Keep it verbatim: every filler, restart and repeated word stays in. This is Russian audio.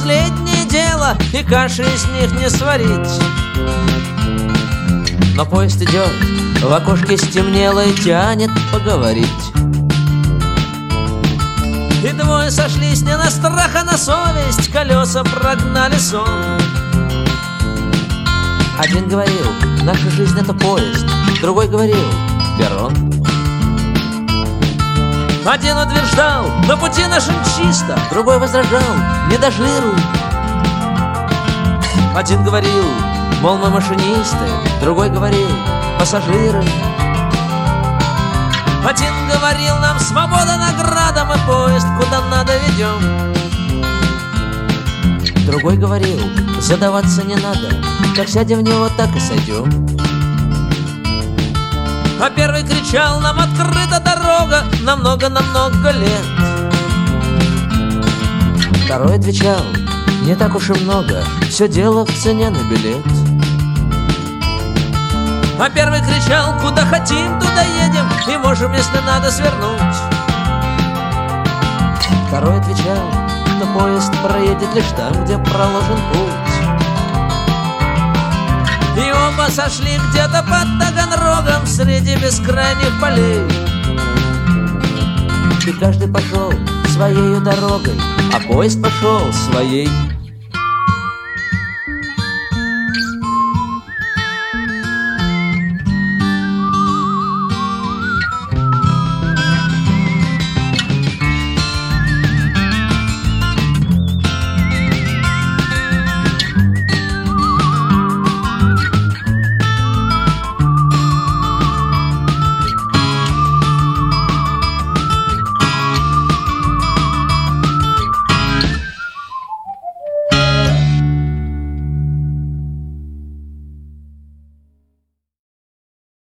последнее дело, и каши из них не сварить. Но поезд идет, в окошке стемнело и тянет поговорить. И двое сошлись не на страх, а на совесть, колеса прогнали сон. Один говорил: наша жизнь — это поезд. Другой говорил: перрон. Один утверждал: на пути нашем чисто. Другой возражал: не до жиру. Один говорил: мол, мы машинисты. Другой говорил: пассажиры. Один говорил: нам свобода награда, мы поезд куда надо ведем. Другой говорил: задаваться не надо, как сядем в него, так и сойдем. А первый кричал: нам открыта дорога на много-на много лет. Второй отвечал: не так уж и много, все дело в цене на билет. А первый кричал: куда хотим, туда едем, и можем, если надо, свернуть. Второй отвечал: что поезд проедет лишь там, где проложен путь. И оба сошли где-то под Таганрогом среди бескрайних полей. И каждый пошел своею дорогой, а поезд пошел своей.